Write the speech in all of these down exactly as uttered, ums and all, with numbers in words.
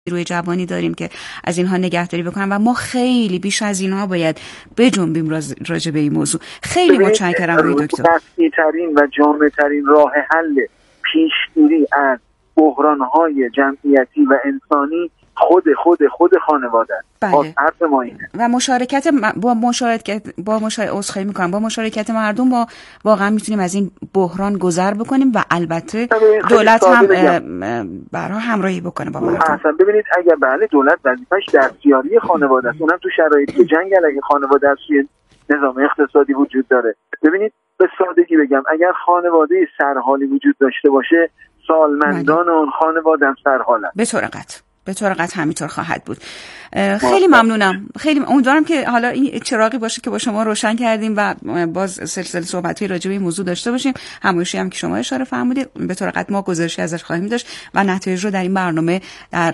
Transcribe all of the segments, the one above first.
روی جوانی داریم که از اینها نگهداری بکنن و ما خیلی بیش از اینها باید بجنبیم راجع به این موضوع. خیلی متشکرم آقای دکتر. قطعی‌ترین و جامع‌ترین راه حل پیشگیری از بحران‌های جمعیتی و انسانی خود خود خود خانواده است. بله. حرف ما اینه. و مشارکت با مشارکت با مشارکت عذرخواهی می‌کنم با مشارکت مردم با واقعا میتونیم از این بحران گذر بکنیم و البته دولت هم برای همراهی بکنه با مردم. اصلا ببینید اگر بله دولت وظیفه‌اش دستیاری خانواده است، اونم تو شرایطی جنگ علیه خانواده است، نظام اقتصادی وجود داره. ببینید به سادگی بگم اگر خانواده سرحالی وجود داشته باشه سالمندان اون خانواده هم سرحالن. به طور قطع به طور قطع همینطور خواهد بود. خیلی ممنونم. خیلی امیدوارم که حالا این چراغی باشه که با شما روشن کردیم و باز سلسله صحبت‌های راجع به این موضوع داشته باشیم. همایشی هم که شما اشاره فرمودید به طور قطع ما گزارشی ازش خواهیم داشت و نتایج رو در این برنامه در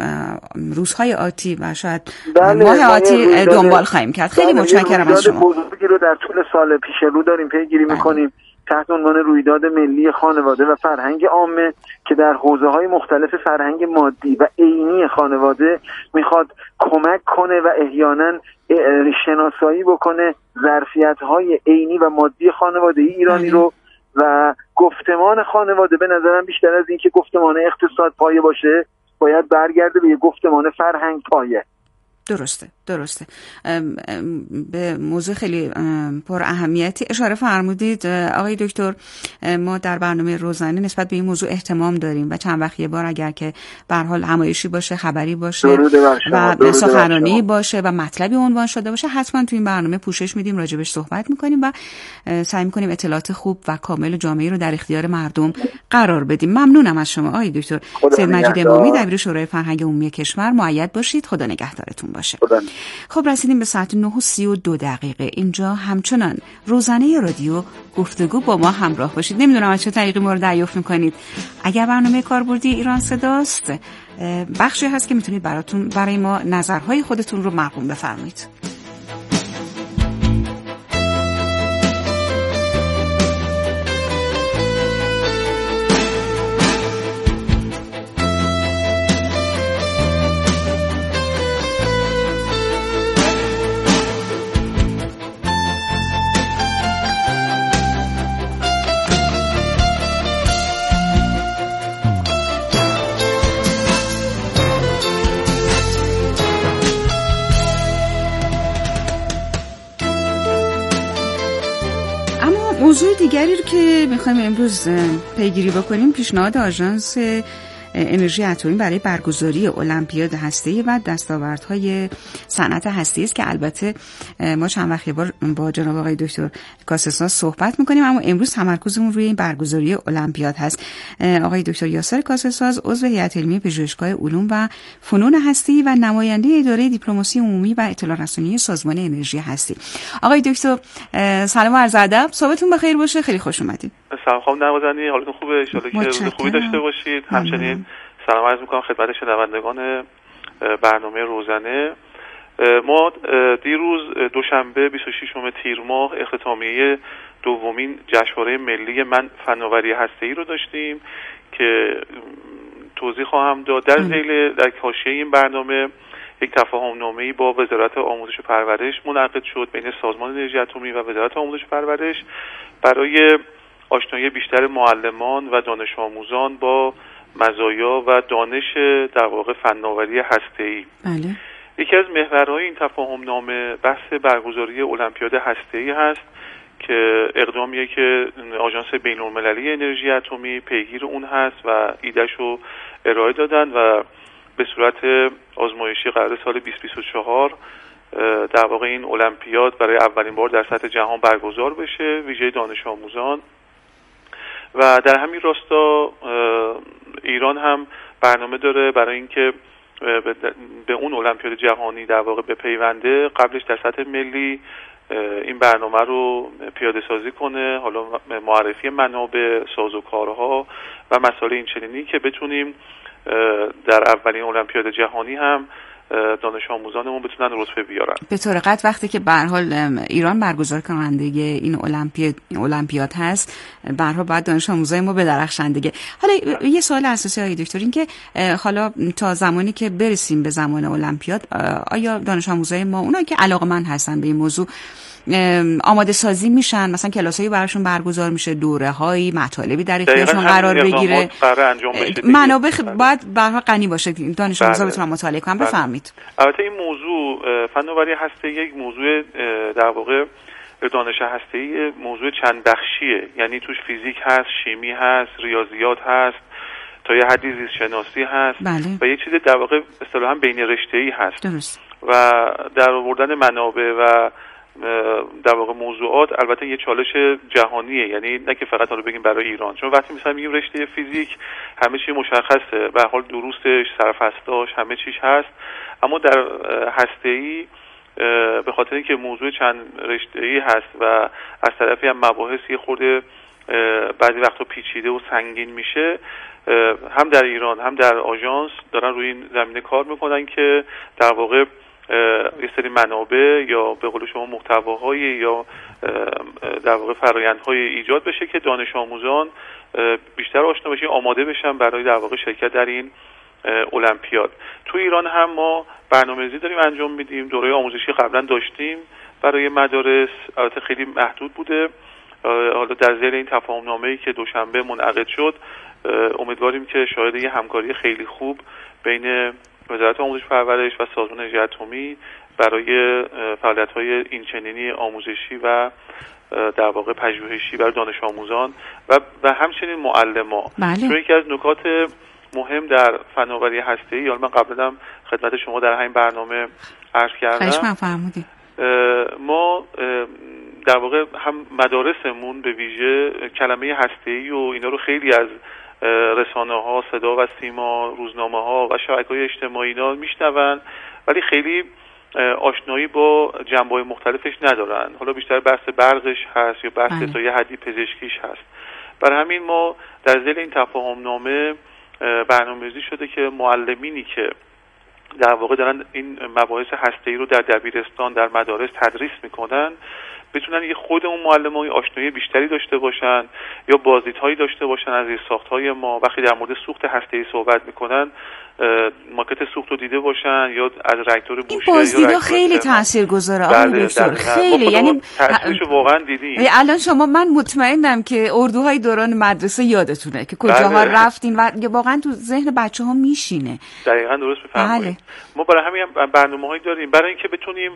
روزهای آتی و شاید بله ماه آتی دنبال خواهیم کرد. خیلی بله متشکرم از شما. بزرگی رو در طول سال پیش رو داریم پیگیری بله. می‌کنیم تحت عنوان رویداد ملی خانواده و فرهنگ عامه که در حوزه‌های مختلف فرهنگ مادی و عینی خانواده میخواد کمک کنه و احیانا شناسایی بکنه ظرفیت‌های عینی و مادی خانواده ایرانی رو و گفتمان خانواده به نظرم بیشتر از این که گفتمان اقتصاد پایه باشه باید برگرده به یه گفتمان فرهنگ پایه. درسته درسته ام ام به موضوع خیلی پر اهمیتی اشاره فرمودید آقای دکتر. ما در برنامه روزانه نسبت به این موضوع اهتمام داریم و چند وقت یه بار اگر که به هر حال همایشی باشه خبری باشه و سخنرانی باشه و مطلبی عنوان شده باشه حتما تو این برنامه پوشش میدیم راجبش صحبت میکنیم و سعی میکنیم اطلاعات خوب و کامل و جامعی رو در اختیار مردم قرار بدیم. ممنونم از شما آقای دکتر سید مجید امامی دبیر شورای فرهنگ عمومی کشور. مؤید باشید. خدا نگهدارتون باشه. خب رسیدیم به ساعت نه و سی و دو دقیقه. اینجا همچنان روزانه رادیو گفتگو با ما همراه باشید. نمیدونم از چه طریقی ما رو دریافت میکنید. اگر برنامه کاربردی ایران صداست بخشی هست که میتونید براتون برای ما نظرهای خودتون رو مرقوم بفرمایید. موضوع دیگری رو که میخوایم امروز پیگیری بکنیم پیشنهاد آژانس انرژی اتمی برای برگزاری المپیاد هسته‌ای و دستاوردهای صنعت هسته‌ای است که البته ما چند وقت بار با جناب آقای دکتر کاسه‌ساز صحبت می‌کنیم اما امروز تمرکزمون روی این برگزاری المپیاد هست. آقای دکتر یاسر کاسه‌ساز عضو هیئت علمی پژوهشگاه علوم و فنون هسته‌ای و نماینده اداره دیپلماسی عمومی و اطلاع رسانی سازمان انرژی هستی. آقای دکتر سلام و عرض ادب. صبحتون بخیر باشه. خیلی خوش اومدید. سلام خانم نوازنی، حالتون خوبه؟ ان شاءالله که روز خوبی داشته باشید. همچنین سلام عرض می‌کنم خدمت شنوندگان برنامه روزانه. ما دیروز دوشنبه بیست و ششم تیر ماه اختتامیه دومین جشنواره ملی من فناوری هسته‌ای رو داشتیم که توضیح خواهم داد. در ذیل در حاشیه این برنامه یک تفاهم‌نامه‌ای با وزارت آموزش و پرورش منعقد شد بین سازمان انرژی اتمی و وزارت آموزش و پرورش برای آشنایی بیشتر معلمان و دانش آموزان با مزایا و دانش در واقع فناوری هسته‌ای. بله. یکی از محورهای این تفاهم‌نامه بحث برگزاری المپیاد هسته‌ای هست که اقدامیه که آژانس بین‌المللی انرژی اتمی پیگیر اون هست و ایده‌ش رو ارائه دادن و به صورت آزمایشی قرار سال بیست بیست و چهار در واقع این المپیاد برای اولین بار در سطح جهان برگزار بشه ویژه دانش آموزان. و در همین راستا ایران هم برنامه داره برای اینکه به اون المپیاد جهانی در واقع به پیونده قبلش در سطح ملی این برنامه رو پیاده سازی کنه، حالا معرفی منابع، سازوکارها و مسائل این چنینی که بتونیم در اولین المپیاد جهانی هم دانش آموزانمون بتونن رتبه بیارن. به طور قطع وقتی که به هر حال ایران برگزار کننده این المپیاد المپیاد هست، به هر حال باید دانش آموزای ما بدرخشن دیگه. حالا یه سوال اساسی آقای دکتر، این که حالا تا زمانی که برسیم به زمان المپیاد، آیا دانش آموزای ما اونایی که علاقه‌مند هستن به این موضوع آماده سازی میشن؟ مثلا کلاسایی براشون برگزار میشه، دوره‌هایی، مطالبی در اختیارشون قرار بگیره؟ منابع باید به هر حال غنی باشه دانش آموزا بتونن مطالعه کنن. بفرمایید. البته این موضوع فناوری هسته‌ای یک موضوع در واقع دانش هسته‌ای موضوع چند بخشیه، یعنی توش فیزیک هست، شیمی هست، ریاضیات هست، تا یه حدی زیست شناسی هست. بله. و یه چیز در واقع اصطلاحاً بین رشته‌ای هست. درست. و در آوردن منابع و در واقع موضوعات البته یه چالش جهانیه، یعنی نه که فقط حالا بگیم برای ایران، چون وقتی مثلا میگیم رشته فیزیک همه چی مشخصه، به هر حال دروسش، سرفصلاش، همه چیش هست، اما در هسته‌ای به خاطر اینکه موضوع چند رشته‌ای هست و از طرفی هم مباحث یه خورده بعضی وقتا پیچیده و سنگین میشه، هم در ایران هم در آژانس دارن روی این زمینه کار میکنن که در واقع یه سری منابع یا به قول شما محتواهای یا در واقع فرآیندهای ایجاد بشه که دانش آموزان بیشتر آشنا بشن، آماده بشن برای در واقع شرکت در این المپیاد. تو ایران هم ما برنامه‌ریزی داریم انجام میدیم، دوره آموزشی قبلا داشتیم برای مدارس، البته خیلی محدود بوده. حالا در زیر این تفاهم‌نامه‌ای که دوشنبه منعقد شد امیدواریم که شاهد یه همکاری خیلی خوب بین وزارت آموزش و پرورش و سازمان انرژی اتمی برای فعالیت‌های اینچنینی آموزشی و در واقع پژوهشی برای دانش آموزان و و همچنین معلمان. چون یکی از نکات مهم در فناوری هسته‌ای، یا من قبلا خدمت شما در همین برنامه عرض کردم، ما در واقع هم مدارسمون به ویژه کلمه هسته‌ای و اینا رو خیلی از رسانه‌ها، صدا و سیما، روزنامه‌ها و شبکه‌های اجتماعی اینا میشنون، ولی خیلی آشنایی با جنبه‌های مختلفش ندارن. حالا بیشتر بحث برقش هست یا بحث تا یه حدی پزشکیش هست. برای همین ما در ذیل این تفاهم‌نامه برنامه‌ریزی شده که معلمینی که در واقع دارن این مباحث هسته‌ای رو در دبیرستان، در مدارس تدریس میکنن، بتونن یه خود اون معلمای آشنایی بیشتری داشته باشن یا بازدیدهایی داشته باشن از زیرساخت‌های ما. وقتی در مورد سوخت هسته‌ای صحبت میکنن ماکت سوخت رو دیده باشن یا از راکتور بوشه. این بازدیدها خیلی تاثیرگذاره آقای دکتر، خیلی، یعنی تاثیرشو واقعا دیدین. الان شما من مطمئنم که اردوهای دوران مدرسه یادتونه که کجاها رفتین و واقعا تو ذهن بچه‌ها میشینه. دقیقاً درست می‌فرمایید. ما برای همین برنامه‌هایی داریم برای اینکه بتونیم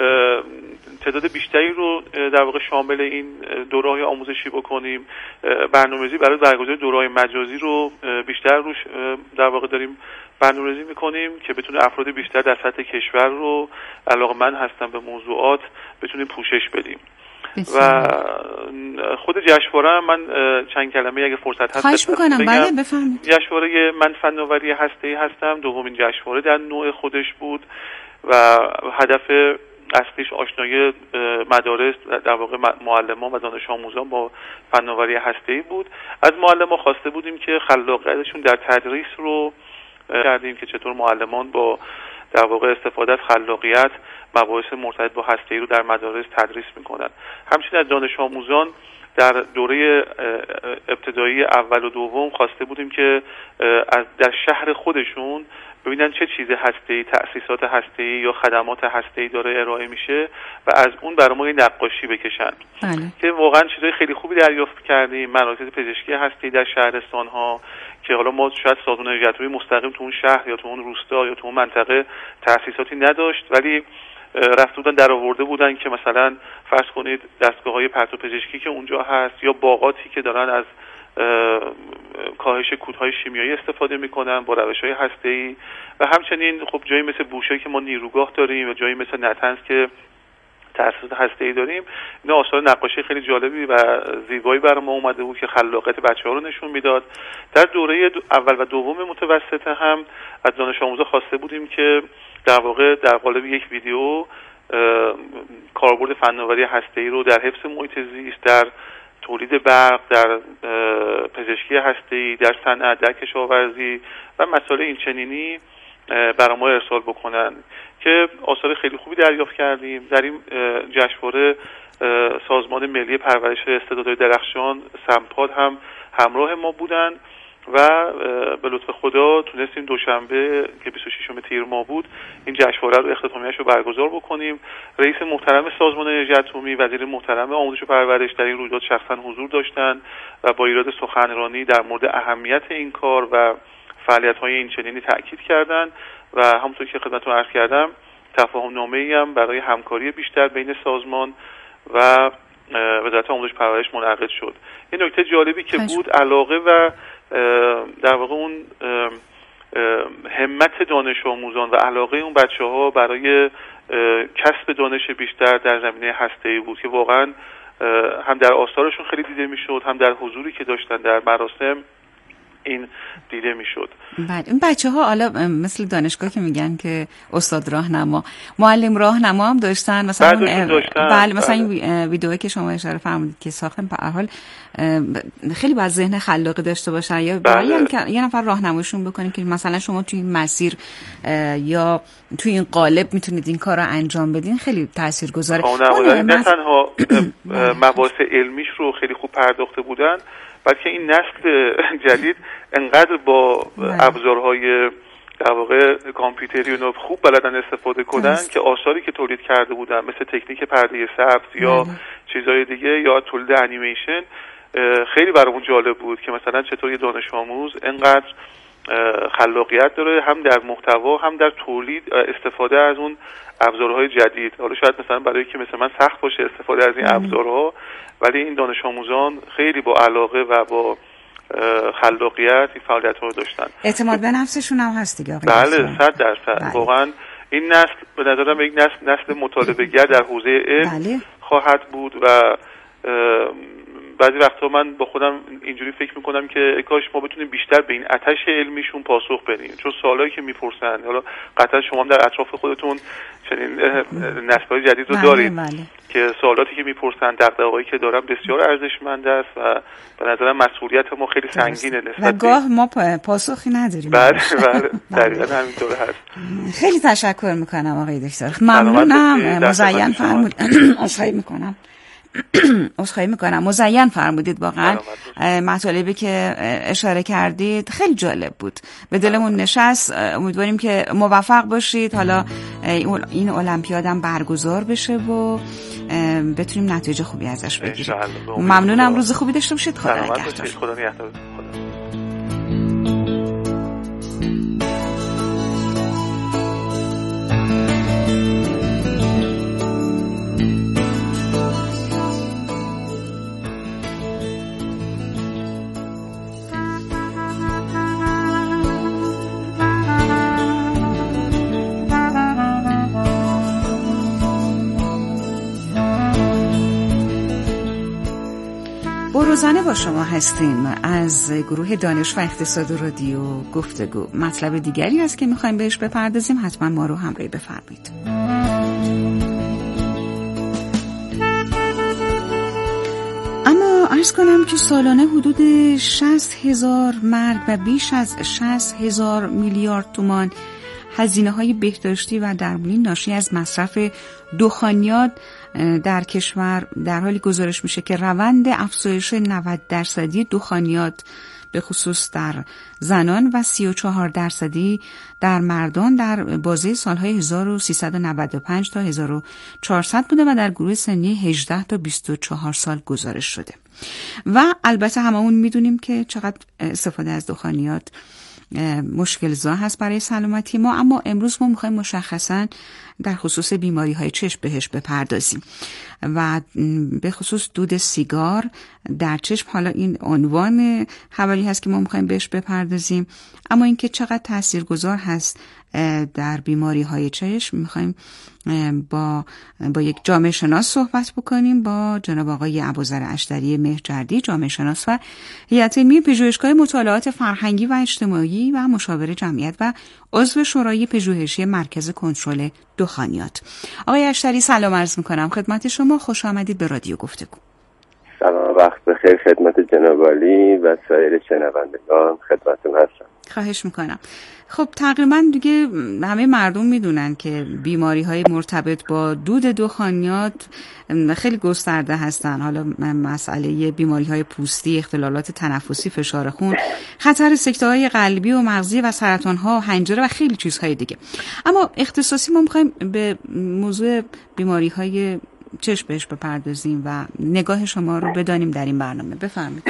تعداد بیشتری رو در واقع شامل این دوره‌های آموزشی بکنیم. برنامه‌ریزی برای برگزاری دوره‌های مجازی رو بیشتر روش در واقع داریم برنامه‌ریزی می‌کنیم که بتونه افراد بیشتر در سطح کشور رو علاقه‌مند هستن به موضوعات بتونیم پوشش بدیم. و خود جشنواره من چند کلمه اگه فرصت هست خواهش می‌کنم. بله بفرمایید. جشنواره من فناوری هسته‌ای هستم، دومین جشنواره در نوع خودش بود و هدف اصلیش آشنایی مدارس در واقع معلمان و دانش آموزان با فناوری هسته‌ای بود. از معلمان خواسته بودیم که خلاقیتشون در تدریس رو کردیم که چطور معلمان با در واقع استفاده از خلاقیت مباحث مرتبط با هسته‌ای رو در مدارس تدریس میکنن. همچنین از دانش آموزان در دوره ابتدایی اول و دوم خواسته بودیم که از در شهر خودشون ببینن چه چیز هسته‌ای، تأسیسات هسته‌ای یا خدمات هسته‌ای داره ارائه میشه و از اون برای ما نقاشی بکشن. بله. که واقعا چیزای خیلی خوبی دریافت کردیم. مراکز پزشکی هسته‌ای در شهرستان‌ها که حالا ما شاید سازمان انرژی اتمی مستقیم تو اون شهر یا تو اون روستا یا تو اون منطقه تأسیساتی نداشت، ولی رفته بودن در آورده بودن که مثلا فرض کنید دستگاه‌های پرتوپزشکی که اونجا هست یا باغاتی که دارن از کاهش کودهای شیمیایی استفاده میکنن با روش‌های هسته‌ای و همچنین خب جایی مثل بوشه که ما نیروگاه داریم و جایی مثل نطنز که تأسیسات هسته‌ای داریم. اینا آثار نقاشی خیلی جالبی و زیبایی برای ما اومده بود که خلاقیت بچه‌ها رو نشون میداد. در دوره اول و دوم متوسطه هم از دانش آموزا خواسته بودیم که در واقع در قالب یک ویدیو کاربرد فناوری هسته‌ای رو در حفظ محیط زیست، در تولید برق، در پزشکی هسته‌ای، در صنعت، در کشاورزی و مسائل اینچنینی برای ما ارسال بکنن که آثار خیلی خوبی دریافت کردیم. در این جشنواره سازمان ملی پرورش استعدادهای درخشان سمپاد هم همراه ما بودن و به لطف خدا تونستیم دوشنبه که بیست و ششم تیر ماه بود این جشنواره رو اختتامیه‌اش رو برگزار بکنیم. رئیس محترم سازمان انرژی اتمی، وزیر محترم آموزش و پرورش در این رویداد شخصا حضور داشتن و با ایراد سخنرانی در مورد اهمیت این کار و فعالیت‌های این چنینی تاکید کردند و همونطور که خدمتتون عرض کردم تفاهم نامه‌ای هم برای همکاری بیشتر بین سازمان و وزارت آموزش پرورش منعقد شد. این نکته جالبی که بود علاقه و در واقع اون همت دانش آموزان و علاقه اون بچه‌ها برای کسب دانش بیشتر در زمینه هسته‌ای بود که واقعا هم در آثارشون خیلی دیده میشد، هم در حضوری که داشتن در مراسم این دیده میشد. بله این بچه‌ها حالا مثل دانشگاه که میگن که استاد راهنما، معلم راهنما هم داشتن مثلا اون داشتن. بله مثلا این ویدئویی که شما اشاره فرمودید که ساختن به هر حال خیلی باید ذهن خلاقی داشته باشن یا باید که یه نفر راهنماییشون بکنه که مثلا شما توی این مسیر یا توی این قالب میتونید این کارو انجام بدین، خیلی تاثیرگذاره. اون نه تنها مباحث علمیش رو خیلی خوب پرداخته بودن بلکه این نسل جدید انقدر با ابزارهای در واقع کامپیوتری و خوب بلدن استفاده کنن که آثاری که تولید کرده بودن مثل تکنیک پرده سبز یا چیزهای دیگه یا تولید انیمیشن خیلی برامون جالب بود که مثلا چطور یه دانش آموز انقدر خلاقیت داره هم در محتوا هم در تولید استفاده از اون ابزارهای جدید. حالا شاید مثلا برای که مثلا من سخت باشه استفاده از این ابزارها، ولی این دانش آموزان خیلی با علاقه و با خلاقیت این فعالیت‌ها رو داشتن. اعتماد به نفسشون هم هست دیگه. بله صد درصد. واقعا این نسل به نظرم یک نسل نسل مطالبه‌گر در حوزه علم بله. خواهد بود و بعضی وقتا من با خودم اینجوری فکر میکنم که کاش ما بتونیم بیشتر به این آتش علمیشون پاسخ بدیم، چون سوالایی که میپرسن حالا قطعا شما هم در اطراف خودتون چنین نسل‌های جدید رو دارید بله، بله. که سوالاتی که میپرسن دغدغه‌هایی که دارن بسیار ارزشمند است و به نظرم مسئولیت ما خیلی سنگینه نسبت و گاه ما پاسخی نداریم. بله بله دقیقاً همینطور هست. خیلی تشکر میکنم آقای دکتر، ممنونم. مزین فرمود عذرخواهی میکنم عذرخواهی میکنم مزین فرمودید. واقعا مطالبی که اشاره کردید خیلی جالب بود، به دلمون نشست. امیدواریم که موفق باشید، حالا این المپیاد هم برگزار بشه و بتونیم نتیجه خوبی ازش بگیریم. ممنونم، روز خوبی داشته باشید. خدا نگهدار. خدا نگهدار. روزانه با شما هستیم از گروه دانش و اقتصاد رادیو گفتگو. مطلب دیگری هست که میخوایم بهش بپردازیم، حتما ما رو همراهی بفرمایید. اما عرض کنم که سالانه حدود شصت هزار مرگ و بیش از شصت هزار میلیارد تومان هزینه های بهداشتی و درمانی ناشی از مصرف دخانیات در کشور در حالی گزارش میشه که روند افزایش نود درصدی دخانیات به خصوص در زنان و سی و چهار درصدی در مردان در بازه سالهای هزار و سیصد و نود و پنج تا هزار و چهارصد بوده و در گروه سنی هجده تا بیست و چهار سال گزارش شده. و البته هممون میدونیم که چقدر استفاده از دخانیات مشکل زا هست برای سلامتی ما، اما امروز ما میخوایم مشخصاً در خصوص بیماری های چشم بهش بپردازیم و به خصوص دود سیگار در چشم. حالا این عنوان خبری هست که ما میخوایم بهش بپردازیم، اما اینکه چقدر تاثیرگذار هست در بیماری های چشم میخوایم با با یک جامعه شناس صحبت بکنیم، با جناب آقای ابوذر اشتری مهرجردی، جامعه شناس و هیئت علمی پژوهشگاه مطالعات فرهنگی و اجتماعی و مشاور جمعیت و عضو شورای پژوهشی مرکز کنترل دخانیات. آقای اشتری سلام عرض میکنم خدمت شما، خوش آمدید به رادیو گفتگو. سلام، وقت بخیر خدمت جناب عالی و سایر شنوندگان، خدمتتون هستم. خواهش میکنم. خب تقریبا دیگه همه مردم میدونن که بیماری های مرتبط با دود دخانیات خیلی گسترده هستن. حالا مسئله بیماری های پوستی، اختلالات تنفسی، فشار خون، خطر سکته های قلبی و مغزی و سرطان ها، حنجره و خیلی چیزهای دیگه. اما اختصاصی ما میخوایم به موضوع بیماری های چشم بهش بپردازیم و نگاه شما رو بدانیم در این برنامه. بفرمایید.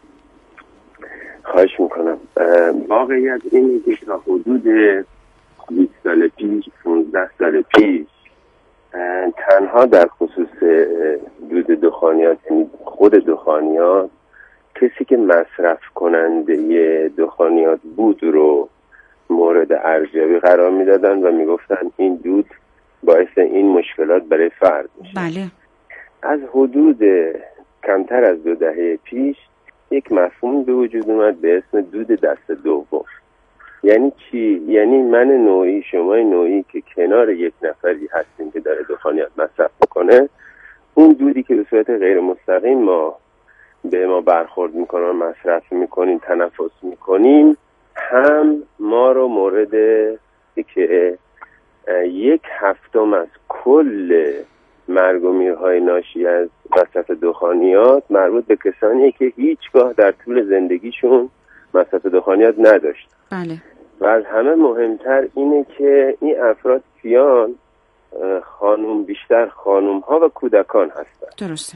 خواهش میکنم. واقعیت اینه که تا حدود بیست سال پیش، پانزده سال پیش تنها در خصوص دود دخانیات، یعنی خود دخانیات، کسی که مصرف کننده دخانیات بود رو مورد ارزیابی قرار میدادن و میگفتن این دود باعث این مشکلات برای فرد میشه. بله. از حدود کمتر از دو دهه پیش یک مفهوم به وجود اومد به اسم دود دست دوم. یعنی چی؟ یعنی من نوعی، شما نوعی که کنار یک نفری هستیم که داره دخانیات مصرف میکنه، اون دودی که به صورت غیر مستقیم ما به ما برخورد میکنه، مصرف میکنیم، تنفس میکنیم، هم ما رو مورد که یک هفتم از کل مرگ و میرهای ناشی از مصرف دخانیات مربوط به کسانیه که هیچگاه در طول زندگیشون مصرف دخانیات نداشت. بله. و از همه مهمتر اینه که این افراد کیان؟ خانوم، بیشتر خانوم ها و کودکان هستن. درسته.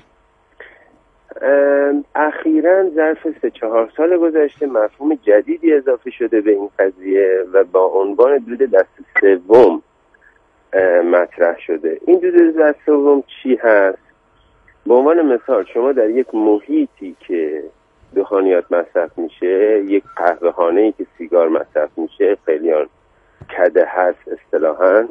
اخیراً ظرف سه چهار سال گذشته مفهوم جدیدی اضافه شده به این قضیه و با عنوان دود دست سوم مطرح شده. این دود دست سوم چی هست؟ به عنوان مثال شما در یک محیطی که دخانیات مصرف میشه، یک قهوه‌خانه‌ای که سیگار مصرف میشه، خیلیان کده هست اصطلاحاً،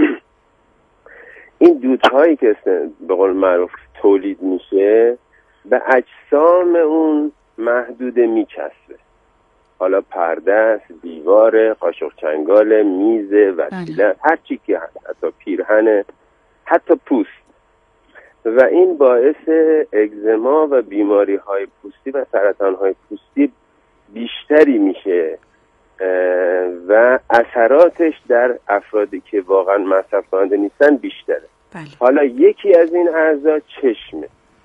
این دودهایی که به قول معروف تولید میشه به اجسام اون محدوده میچسبه. حالا پرده است، دیوار، قاشق چنگال، میز، وسیله، هر چی که هست، حتی پیرهن، حتی پوست. و این باعث اگزما و بیماری های پوستی و سرطان های پوستی بیشتری میشه و اثراتش در افرادی که واقعا مصرف کننده نیستن بیشتره. بله. حالا یکی از این اعضا چشمه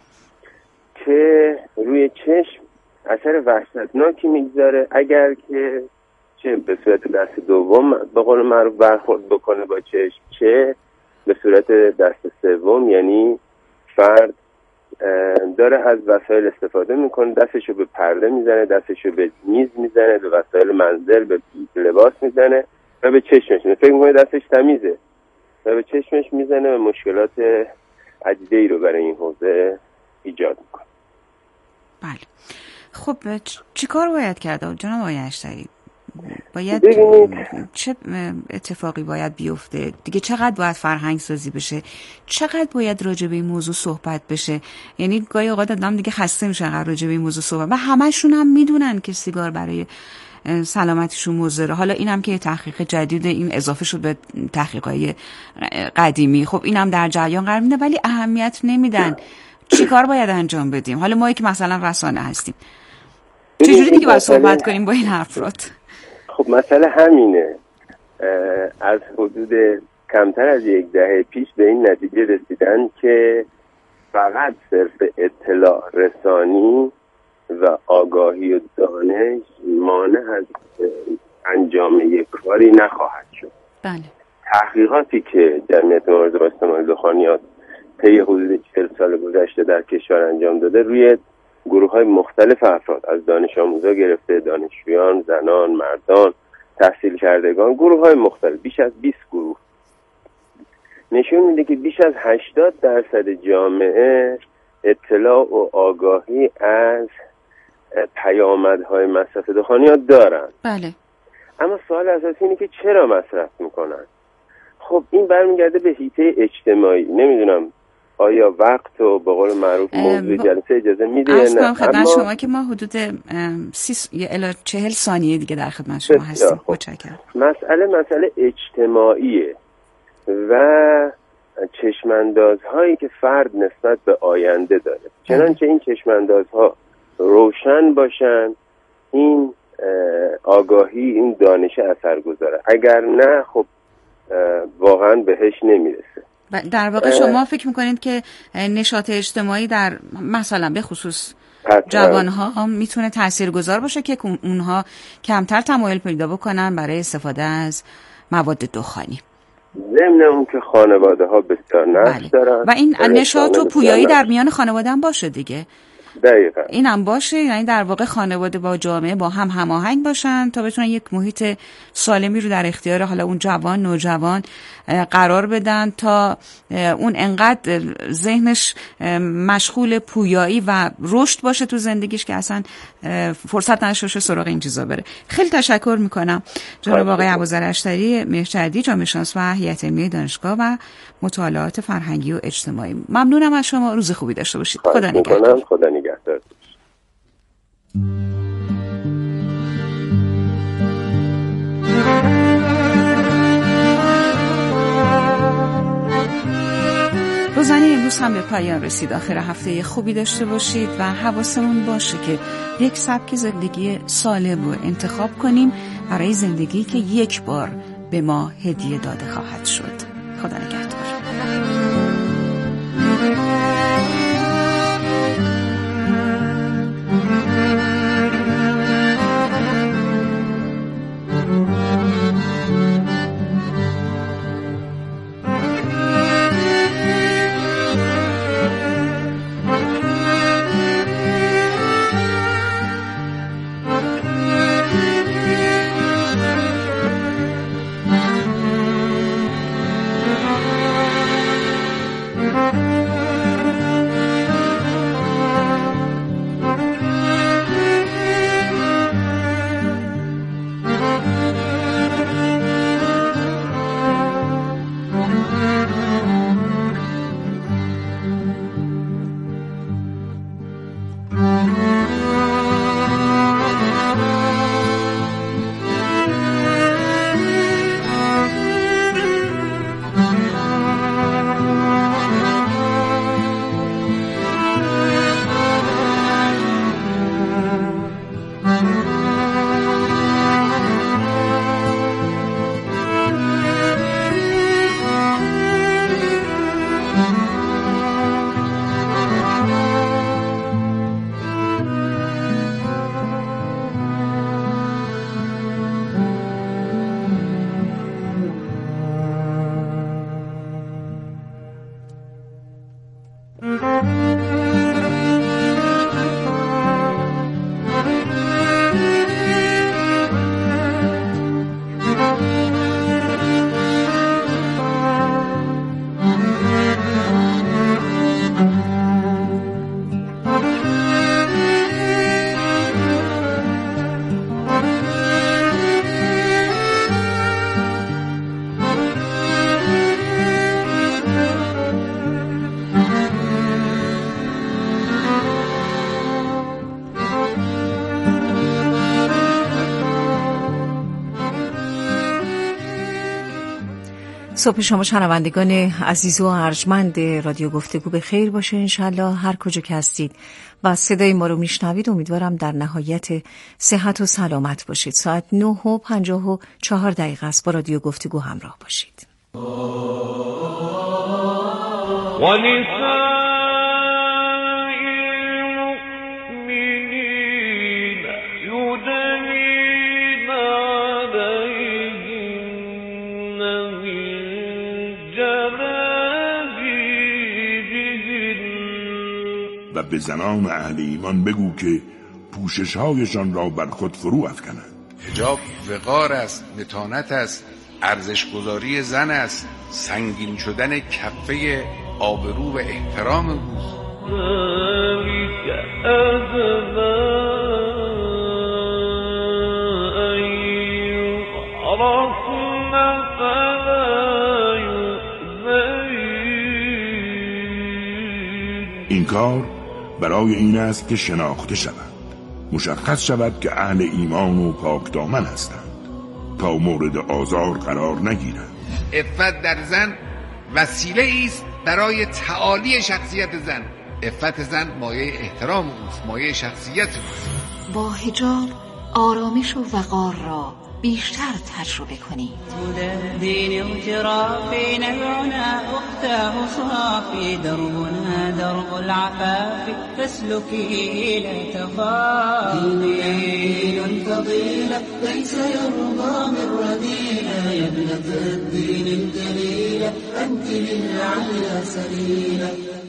که روی چشم اثر وحشتناکی میگذاره اگر که چه به صورت دست دوم به قول معروف برخورد بکنه با چشم، چه به صورت دست سوم، یعنی فرد داره از وسایل استفاده میکنه، دستشو به پرده میزنه، دستشو به میز میزنه، به وسایل منزل، به لباس میزنه و به چشمش میزنه. فکر میکنه دستش تمیزه و به چشمش میزنه و مشکلات عدیده‌ای رو برای این حوزه ایجاد میکنه. بله. خب چی کار باید کرد جناب آقای اشتری؟ باید چه اتفاقی باید بیفته؟ دیگه چقدر باید فرهنگ سازی بشه؟ چقدر باید راجع به این موضوع صحبت بشه؟ یعنی گاهی اوقات آدم دیگه خسته میشه انقدر راجع به این موضوع صحبت و همشون هم میدونن که سیگار برای سلامتیشون مضره. حالا اینم که تحقیق جدید این اضافه شد به تحقیقای قدیمی، خب اینم در جریان قرار میده ولی اهمیت نمیدن. چی کار باید انجام بدیم؟ حالا ما که مثلا رسانه هستیم چجوری دیگه باید صحبت کنیم با این افراد؟ خب مسئله همینه. از حدود کمتر از یک دهه پیش به این نتیجه رسیدن که فقط صرف اطلاع رسانی و آگاهی و دانش مانع از انجام یک کاری نخواهد شد. بله. تحقیقاتی که جمعیت مبارزه با استعمال دخانیات طی حدود چهل سال گذشته در کشور انجام داده روی گروه‌های مختلف افراد، از دانش آموزا گرفته دانشجویان، زنان، مردان، تحصیل کردگان، گروه‌های مختلف، بیش از بیست گروه، نشون میده که بیش از هشتاد درصد جامعه اطلاع و آگاهی از پیامدهای مصرف دخانیات دارن. بله. اما سوال اساسی اینه که چرا مصرف میکنن؟ خب این برمیگرده به حیطه اجتماعی. نمیدونم آیا وقت و به قول معروف موضوع جلسه اجازه میده یا نه؟ خدمت شما که ما حدود سی الی چهل ثانیه دیگه در خدمت شما هستیم. متشکرم. مسئله مسئله اجتماعیه و چشماندازهایی که فرد نسبت به آینده داره. چنانچه این چشماندازها روشن باشن، این آگاهی این دانش اثر گذاره، اگر نه خب واقعا بهش نمیرسه. در واقع شما فکر میکنید که نشاط اجتماعی در مثلا به خصوص جوانها هم میتونه تاثیرگذار باشه که اونها کمتر تمایل پیدا بکنن برای استفاده از مواد دخانی؟ ضمن اون که خانواده ها بسیار نقش دارن و این نشاط و پویایی در میان خانواده هم باشه دیگه. دقیقا این هم باشه، یعنی در واقع خانواده با جامعه با هم هماهنگ باشن تا بتونن یک محیط سالمی رو در اختیار حالا اون جوان نوجوان قرار بدن تا اون انقدر ذهنش مشغول پویایی و رشد باشه تو زندگیش که اصلا فرصت نشه سراغ این چیزا بره. خیلی تشکر میکنم جناب آقای ابوذر اشتری مهرجردی، جامعه شناس و هیئت علمی دانشگاه و مطالعات فرهنگی و اجتماعی. ممنونم از شما، روز خوبی داشته باشید. خدا نگهدار. خدا نگهدار. روزنه امروز هم به پایان رسید. آخر هفته خوبی داشته باشید و حواسمون باشه که یک سبک زندگی سالم رو انتخاب کنیم برای زندگی که یک بار به ما هدیه داده خواهد شد. خدا نگهدار. صبح شما شنوندگان عزیز و ارجمند رادیو گفتگو به خیر باشه انشالله هر کجا که هستید و صدای ما رو میشنوید. امیدوارم در نهایت صحت و سلامت باشید. ساعت نه و پنجاه و چهار دقیقه است. با رادیو گفتگو همراه باشید. و به زنان اهل ایمان بگو که پوشش‌هایشان را بر خود فرو افکنند. حجاب وقار است، متانت است، ارزش‌گذاری زن است، سنگین شدن کفه آبرو و احترام اوست. این کار برای این است که شناخته شود، مشخص شود که اهل ایمان و پاک دامن هستند تا مورد آزار قرار نگیرند. عفت در زن وسیله است برای تعالی شخصیت زن. عفت زن مایه احترام اوست، مایه شخصیت اوست. با حجاب آرامش و وقار را بیشتر تجربه کنید. الدين اغترافي نبعنا أختاه صافي دربنا درب العفاف فاسلكي لا تخافي دين الفضيلة ليس يرضى من رذيلة يا ابنة الدين الجليلة أنت للعلى سبيلة.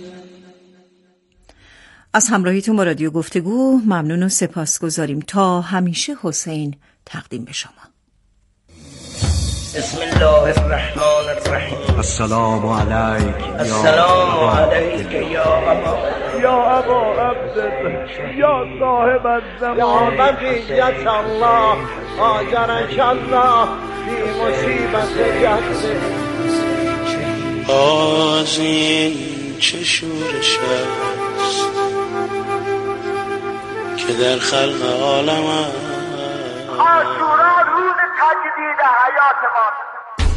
از همراهیتون با رادیو گفتگو ممنون و سپاسگزاریم. تا همیشه حسین تقدیم به شما. بسم الله الرحمن الرحیم. السلام علیک السلام علیک یا ابا یا ابا عبدالله یا صاحب الزمان یا بقیت الله آجرک الله فی مصیبت جهد. آز این چه شورش است که در خلق عالم است. عاشورا روز تجدید حیات ما.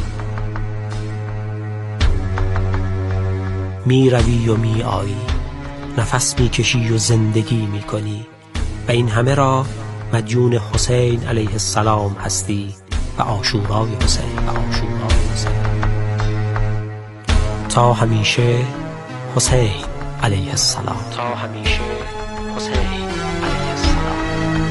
می روی و می آیی، نفس می کشی و زندگی می کنی و این همه را مدیون حسین علیه السلام هستی و عاشورای حسین و عاشورای حسین. تا همیشه حسین علیه السلام. تا همیشه حسین علیه السلام.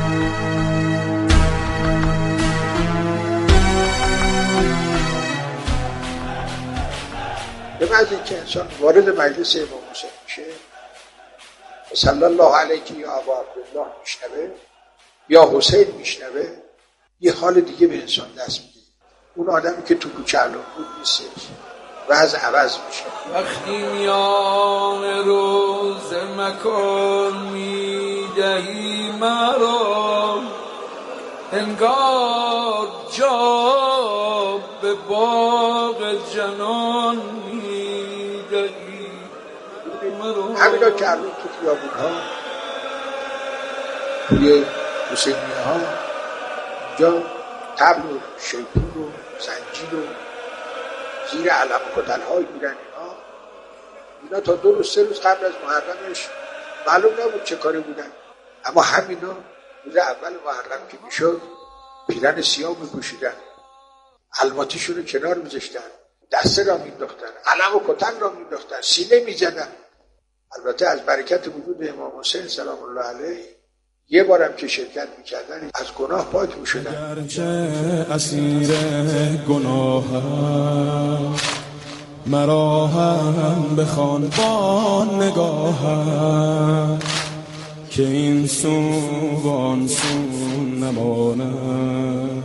به بعد اینکه انسان وارد مجلس امام حسین میشه صلی الله علیه یا ابا عبدالله میشنوه یا حسین میشنوه، یه حال دیگه به انسان دست میده. اون آدمی که تو کوچه علم بود نیستش، وضع عوض میشه. وقتی میان روز مکان میدهی مرا انگار جا به باغ جنان میدهی مرا. همینا که الان تو خیابون ها توی حسینیه ها جا طبل و شیطون و زنجیر و زیر علم و کتل های میرن اینا اینا تا دو روز سه روز قبل از محرمش معلوم نبود چه کاری بودن، اما همینا روز اول محرم که میشد پیرن سیاه میپوشیدن، علماتیشون رو کنار میذاشتن، دسته را مینداختن، علم و کتل را مینداختن، سینه میزدن. البته از برکت وجود امام حسین سلام الله علیه یه بارم که شرکت میکردن از گناه پاک میشدن. گرچه اسیر گناهم مرا هم بخوان با نگاهم که این سو وان سو نمانم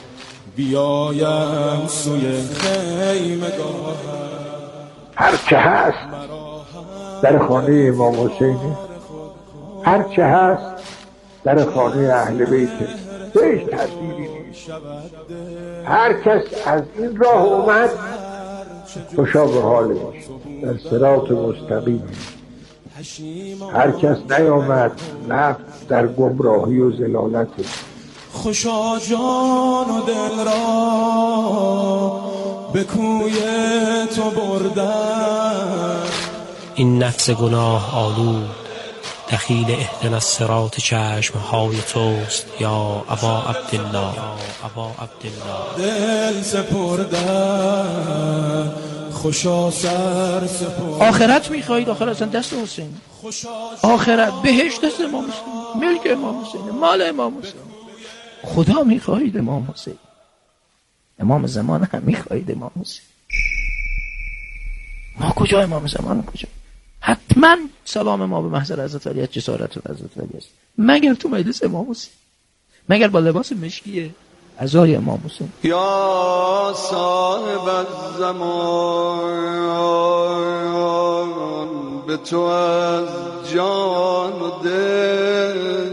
بیایم سوی خیمگاهم. هر چه هست در خانه امام حسینه، هر چه هست در خانه اهل بیته، بهش تأثیری نیست. هر کس از این راه اومد خوشا به حالش در صراط مستقیم، هر کس نیامد رفت در گمراهی و ضلالت. خوشا جان و دل را به کوی تو بردن. این نفس گناه آلود دخیل اهدنا الصراط چشمهای توست یا ابا عبدالله. ابا عبدالله دل سپردن خوشا سر سپردن. آخرت میخواهید؟ آخرت اصلا دست حسین، آخرت بهشت دست امام حسین، ملک امام حسین، مال امام حسین. خدا میخواهید امام حسین، امام زمان هم میخواهید امام حسین. ما کجا امام زمان کجا؟ حتما سلام ما به محضر حضرت علی، جسارت و حضرت علی است، مگر تو مجلس امام حسین، مگر با لباس مشکی عزای امام حسین. یا صاحب الزمان به تو از جان و دل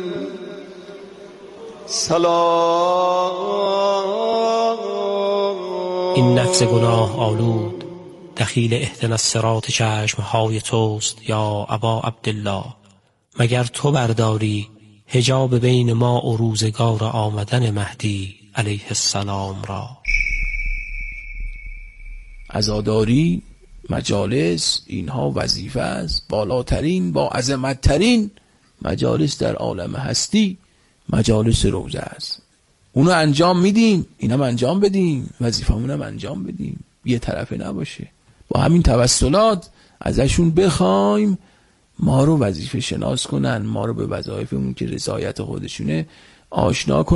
سلام. این نفس گناه آلود دخیل اهدنا الصراط چشمهای توست یا ابا عبدالله. مگر تو برداری حجاب بین ما و روزگار آمدن مهدی علیه السلام را. عزاداری، مجالس، اینها وظیفه است بالاترین با عظمتترین مجالس در عالم هستی مجالس روزه است. اونو انجام میدیم، اینم انجام بدیم، وظیفمونم انجام بدیم، یه طرفه نباشه. با همین توسلات ازشون بخوایم ما رو وظیفه شناس کنن، ما رو به وظایفمون که رضایت خودشونه آشنا کنن.